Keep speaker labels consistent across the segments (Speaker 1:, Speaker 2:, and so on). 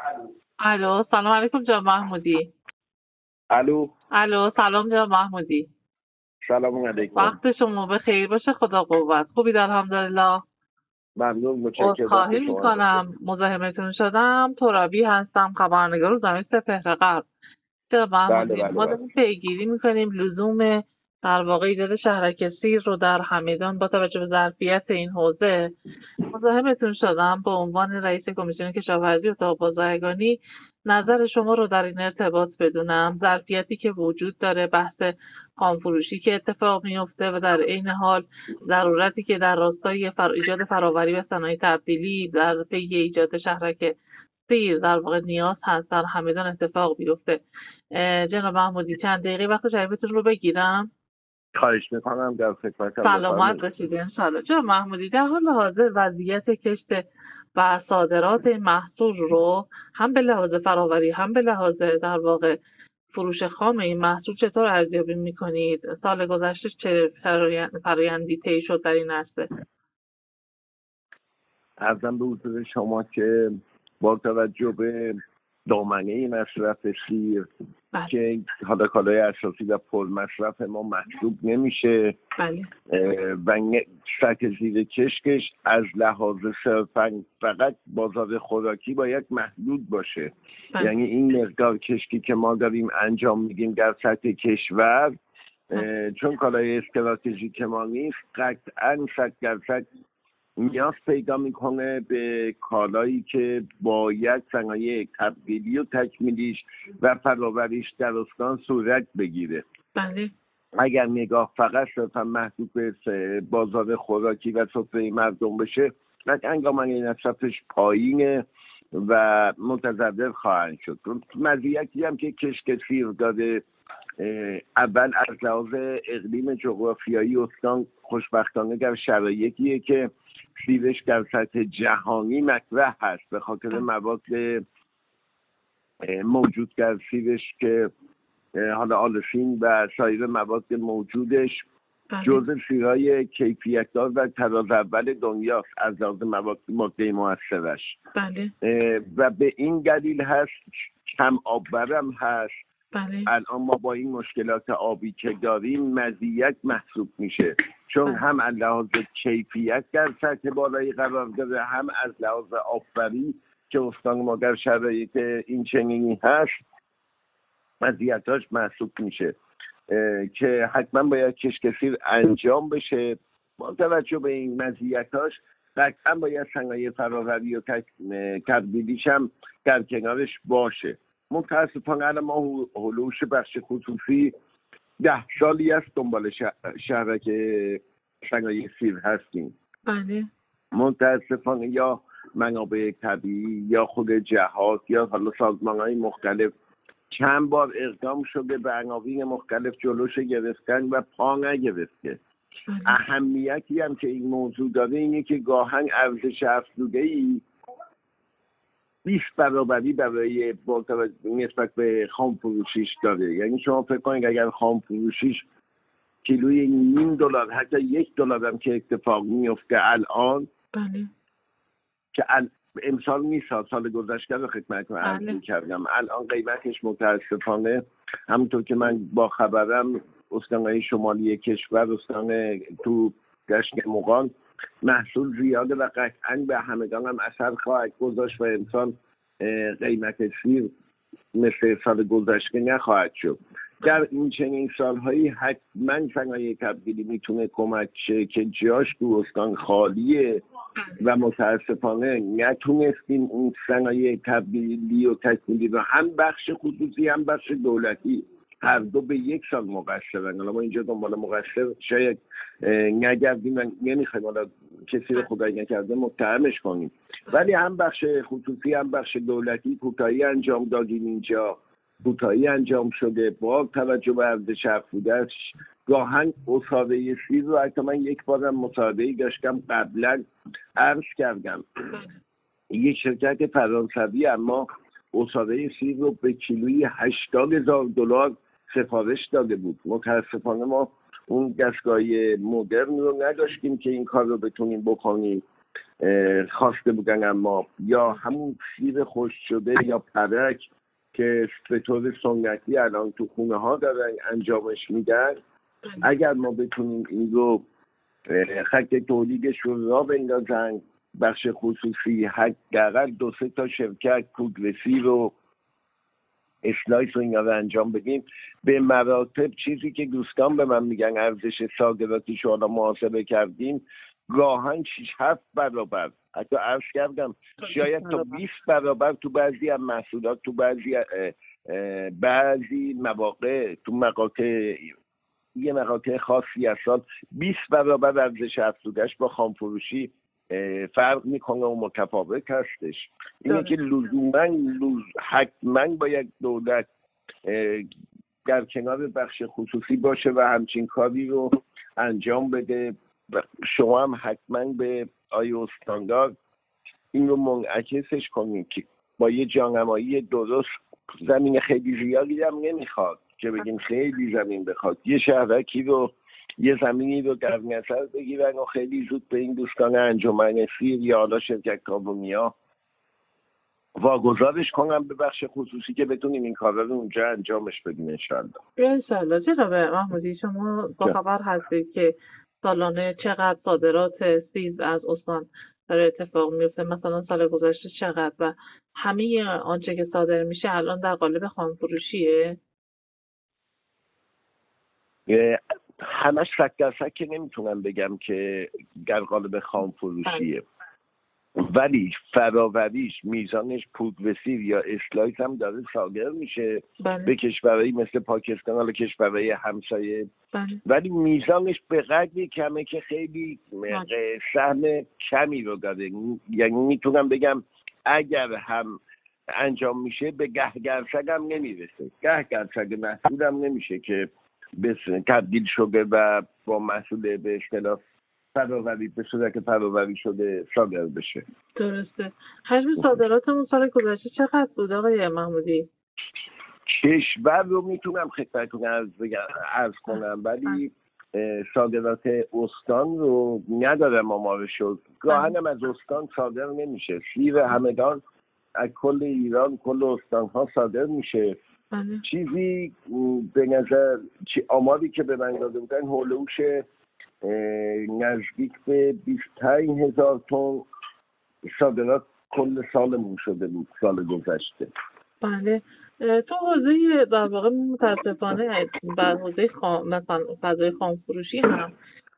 Speaker 1: الو سلام علیکم جناب محمودی.
Speaker 2: الو
Speaker 1: سلام جناب محمودی.
Speaker 2: سلام علیکم.
Speaker 1: وقت شما بخیر باشه. خدا قوت. خوبید الحمدلله.
Speaker 2: ممنون، متشکرم.
Speaker 1: خواهی میکنم مزاحمتون شدم. ترابی هستم، خبرنگار روزنامه سپهر غرب. جناب محمودی ما داریم پیگیری میکنیم لزوم در واقع ایجاد شهرک سیر رو در همدان با توجه به ظرفیت این حوزه. مزاحمتون شدم به عنوان رئیس کمیسیون کشاورزی اتاق بازرگانی نظر شما رو در این ارتباط بدونم. ظرفیتی که وجود داره، بحث خامفروشی که اتفاق میفته و در عین حال ضرورتی که در راستای ایجاد فراوری و صنایع تبدیلی در پی ایجاد شهرک سیر در واقع نیاز هست در همدان اتفاق بیفته. جناب محمودی چند دقیقه وقت شریفتون رو بگیرم؟
Speaker 2: خواهش میکنم، در خدمتم.
Speaker 1: سلامت باشید انشالله. جناب محمودی در حال حاضر وضعیت کشت و صادرات محصول رو هم به لحاظ فراوری هم به لحاظ در واقع فروش خام این محصول چطور ارزیابی میکنید؟ سال گذشته چه فرآیندی طی شد در این عرصه؟
Speaker 2: عرضم به حضور شما که با توجه به دامنه مصرف سیر که حالا کالای اساسی و پر مصرف ما محسوب نمیشه و سطح زیر کشکش از لحاظ صرفاً فقط بازار خوراکی باید محدود باشه. یعنی این مقدار کشکی که ما داریم انجام میدیم در سطح کشور چون کالای استراتژیک ما نیست، قطعاً 100% نیاز پیدا میکنه به کالایی که باید صنایع تبدیلی و تکمیلیش و فراوریش در استان صورت بگیره.
Speaker 1: بله.
Speaker 2: اگر نگاه فقط صرفا محدود به بازار خوراکی و سفره مردم بشه، قطعاً گامان مصرفش پایینه و متضرر خواهند شد. مزیتی هم که کشک سیر داره، اول از لحاظ اقلیم جغرافیایی استان خوشبختانه در شرایطیه که سیرش در سطح جهانی مطرح هست به خاطر مواد موجود در سیرش که حالا آلوفین و سایر مواد موجودش جزء سیرهای کیفیت‌دار و طراز اول دنیاست از لحاظ ماده مؤثرش. و به این دلیل هست کم آبورم هست. الان ما با این مشکلات آبی که داریم مزیت محسوب میشه، چون هم از لحاظ کیفیت در سطح بالایی قرار داره، هم از لحاظ آبوری که استان ما در شرایط این چنینی هست مزیتاش محسوب میشه که حتما باید کشک سیر انجام بشه. با توجه به این مزیتاش قطعا باید صنایع فراوری و تبدیلیش هم در کنارش باشه. متاسفانه الان ما هلوش بخش خصوصی 10 سالی است دنبال شهرک صنایع سیر هستیم. متاسفانه یا منابع طبیعی یا خود جهات یا حالا سازمان‌های مختلف چند بار اقدام شده به عناوین مختلف جلوش گرفتن و پا نگرفته. اهمیتی هم که این موضوع داره اینه که گاهن ارزش افزوده‌ای 20 برابری برای نسبت به خام فروشیش داره. یعنی شما فکر کنید اگر خام فروشیش کیلوی $0.5 حتی $1 هم که اتفاق میفته الان که امسال نیست، سال گذشته رو خدمتتون عرض کردم، الان قیمتش متاسفانه همونطور که من با خبرم استان‌های شمالی کشور، استان تو دشت مقان محصول زیاده و قطعاً به همگان هم اثر خواهد گذاشت و امسال قیمت سیر مثل سال گذشته نخواهد شد. در این چنین سالهایی حتما صنایع تبدیلی میتونه کمک شه که جاش تو استان خالیه و متاسفانه نتونستیم اون صنایع تبدیلی و تکمیلی رو هم بخش خصوصی هم بخش دولتی هر دو به یک سال مقصرن. حالا ما اینجا دنبال مقصر شاید نگردیم و نمیخوایم حالا کسی رو خدای نکرده متهمش کنیم، ولی هم بخش خصوصی هم بخش دولتی کوتاهی انجام دادیم. اینجا کوتاهی انجام شده با توجه به ارزش افزوده‌اش. گاهن اصاره سیر رو حتی من یک بارم مصاحبه‌ای داشتم قبلا عرض کردم، یک شرکت فرانسوی اما اصاره سیر رو به کیلویی $80,000 سفارش داده بود. متاسفانه ما اون دستگاه مدرن رو نداشتیم که این کار رو بتونیم بکنیم خواسته بودن، اما یا همون سیر خشک شده یا پرک که به طور سنتی الان تو خونه ها دارن انجامش میدن، اگر ما بتونیم این رو خط تولیدش رو را بندازن بخش خصوصی، حداقل 2-3 تا شرکت پودرسی رو اسلایس رو اینا رو انجام بدیم، به مراتب چیزی که دوستان به من میگن ارزش صادراتی شما محاسبه کردیم گاهن 6-7 برابر، حتی عرض کردم شاید تا 20 برابر تو بعضی از محصولات، تو بعضی مواقع، تو یه مقاطع خاصی از سال 20 برابر ارزش افزوده‌اش با خامفروشی فرق میکنه و متفاوت هستش. اینه که حتما باید دولت در کنار بخش خصوصی باشه و همچین کاری رو انجام بده. شما هم حتما به آیه استاندار این رو منعکسش کنید که با یه جانمایی درست، زمین خیلی زیادی هم نمیخواد که بگیم خیلی زمین بخواد، یه شهرکی رو، یه زمینی رو در نظر بگیرن و خیلی زود به این دوستان انجمن سیر یا حالا شرکت کابونیا واگذارش کنم به بخش خصوصی که بتونیم این کارا رو اونجا انجامش بدیم
Speaker 1: انشالله. جناب محمودی، شما با خبر هستید که سالانه چقدر صادرات سیب از استان داره اتفاق میفته؟ مثلا سال گذشته چقدر و همه آنچه که صادر میشه الان در قالب خامفروشیه؟
Speaker 2: همش 100% که نمیتونم بگم که در قالب خامفروشیه، ولی فراوریش، میزانش پودرسیر یا اسلایس هم داره صادر میشه به کشورهایی مثل پاکستان، حالا کشورهای همسایه، ولی میزانش به قدری کمه که خیلی سهم کمی رو داره. یعنی میتونم بگم اگر هم انجام میشه به 10% هم نمیرسه، 10% محصول هم نمیشه که تبدیل شده و با محصول به اصطلاح فراوری به صورت فراوری شده صادر بشه.
Speaker 1: درسته. حجم صادراتمون سال گذشته چقدر بود آقای محمودی؟
Speaker 2: کشور رو میتونم خدمتتون عرض کنم، ولی صادرات استان رو ندارم آمارشو. گاهنم از استان صادر نمیشه، سیر همدان از کل ایران، کل استان ها صادر میشه. چیزی به نظر آماری که به من داده بودن هولوش نزدیک به 25,000 تن صادرات کل سالمون شده بود سال گذشته.
Speaker 1: بله. تو حوزه در واقع متاسفانه بر حوزه مثلا فضای خامفروشی هم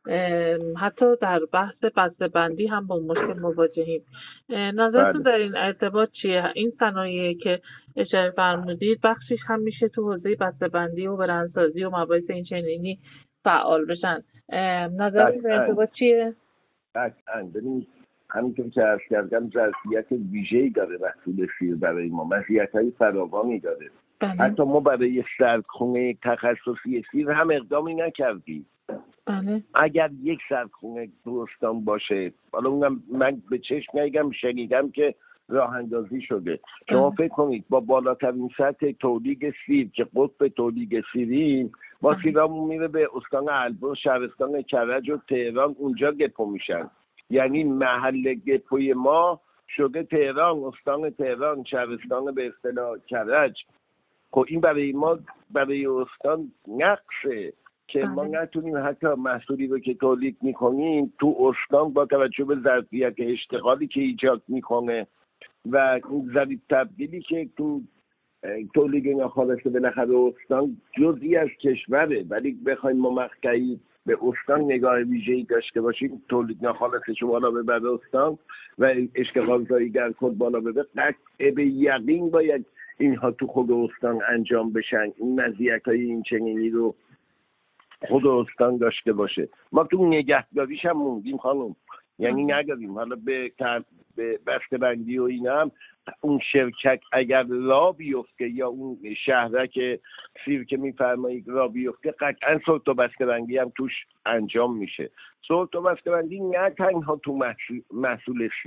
Speaker 1: حتی در بحث بسته‌بندی هم با مشکل مواجهیم. نظرتون در این ارتباط چیه؟ این صنایعی که اشاره فرمودید بخشش هم میشه تو حوزه بسته‌بندی و برندسازی و مباحث این چنینی فعال بشن. نظرتون در ارتباط چیه؟
Speaker 2: ببینید همینطور که عرض کردم ظرفیت ویژه‌ای داره محصول سیر برای ما، مزیت‌های فراوانی داره. حتی ما برای سردخونه تخصصی سیر هم اقدامی نکردیم. اگر یک سردخونه دوستان باشه، حالا اونم من به چشم نگم، شنیدم که راه اندازی شده. شما فکر کنید با بالاترین سطح تولید سیر که قطب تولید سیریم، ما سیرامون میره به استان البرز، شهرستان کرج و تهران، اونجا دپو میشن. یعنی محل دپوی ما شده تهران، استان تهران، شهرستان به اصطلاح کرج. خب این برای ما، برای استان نقصه که ما نتونیم حتی محصولی رو که تولید میکنیم تو استان با توجه به ظرفیت اشتغالی که ایجاد میکنه و ضریب تبدیلی که تو تولید ناخالص بالاخره استان جزئی از کشوره، ولی بخوایم ما مقطعی به استان نگاه ویژه‌ای داشته باشیم، تولید ناخالصش رو بالا ببره استان و اشتغال زایی در خود بالا ببره، قطع به یقین باید اینها تو خود استان انجام بشن. این مزیت‌های این چنینی رو خود استان داشته باشه. ما تو نگهداریش هم موندیم خانم، یعنی نداریم. حالا به بسته‌بندی و اینا هم اون شرکت اگر راه بیفته یا اون شهرک سیر که میفرمایید راه بیفته، قطعا صلح و بسته‌بندی هم توش انجام میشه. صلح و بسته‌بندی نه تنها تو محصول سیر،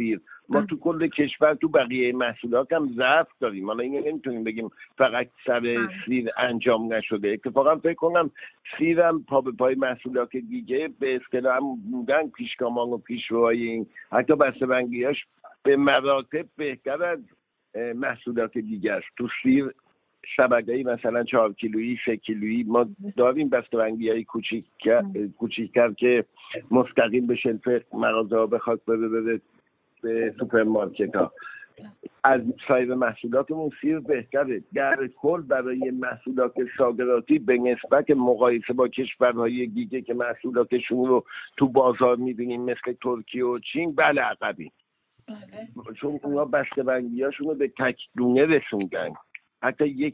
Speaker 2: ما تو کل کشور تو بقیه محصولات هم ضعف داریم. حالا اینو نمیتونیم بگیم فقط سر سیر انجام نشده. اتفاقا فکر کنم سیرم پا به پای محصولات دیگه به اصطلاح هم بودن پیشگامان و پیشروهای این حتی بسته‌بندیاش به مراتب بهتر از محصولات دیگه است. تو سیر شبکه‌ای مثلا 4 کیلویی 3 کیلویی ما داریم بسته‌بندی‌های کوچیک‌تر که مستقیم به شلف مغازه‌ها بخواد بره به سوپرمارکت‌ها. از سایر محصولاتمون سیر بهتره. در کل برای محصولات صادراتی به نسبت مقایسه با کشورهای دیگه که محصولاتشون رو تو بازار می‌بینیم مثل ترکیه و چین بله عقبیم. چون اونا بسته‌بندی‌هاشون رو به تک دونه رسوندن. حتی یک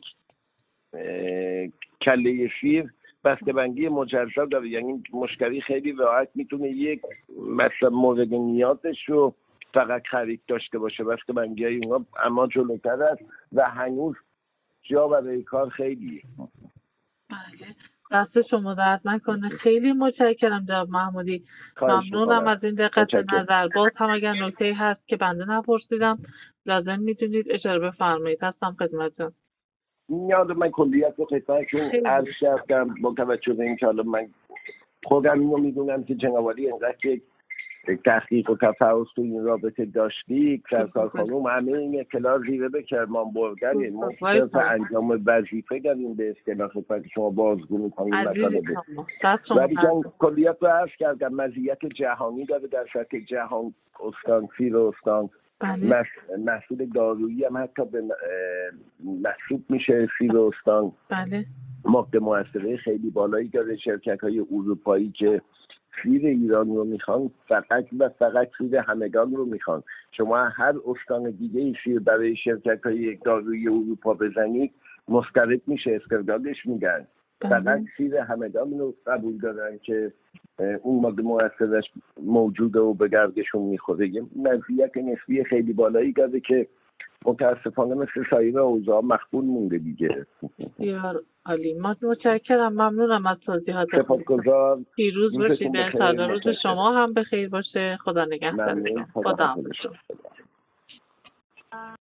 Speaker 2: کله شیر بسته‌بندی مجزا داره، یعنی مشتری خیلی راحت میتونه یک مثلا مورد نیازش رو فقط خرید داشته باشه. بسته‌بندی‌های اونا اما جلوتر است و هنوز جا برای کار خیلیه.
Speaker 1: بله دست شما درد نکنه. خیلی متشکرم جناب محمودی. ممنونم از این دقت نظر. باز هم اگر نکته‌ای هست که بنده نپرسیدم لازم میدونید اشاره بفرمایید. هستم خدمتتون.
Speaker 2: یاد من کلیت رو خدمتتون عرض کردم با توجه به اینکه حالا من خودم اینو میدونم که جناب عالی انقدر که تحقیق و تفحص تو این رابطه داشتی سرکار خانوم همه این اطلاع زیره به کرمان بردن ما صرف انجام وظیفه داریم به اصطلاح خدمت شما بازگو میکنیم مسئله ولی کلیت رو عرض کردم. مزیت جهانی داره در سطح جهان استان سیر استان محصول دارویی هم حتی به محسوب میشه سیر استان. مقدار موثره خیلی بالایی داره. شرکت‌های اروپایی که سیر ایران رو میخوان فقط و فقط سیر همگان رو میخوان. شما هر استان دیگه سیر برای شرکت‌های دارویی اروپا بزنید مسترد میشه، استردادش میدن. فقط سیر همگان رو قبول دارن که اون ماده موثرش موجوده و به گردشون میخوره. یه مزیت نسبی خیلی بالایی داره که متاسفانه مثل سایر اوضاع مخبول مونده دیگه.
Speaker 1: بسیار عالی. متشکرم. ممنونم از توضیحات.
Speaker 2: سپاسگزار.
Speaker 1: پیروز باشید. انشاءالله روز شما هم بخیر باشه. خدا نگهدار. خدا حافظ.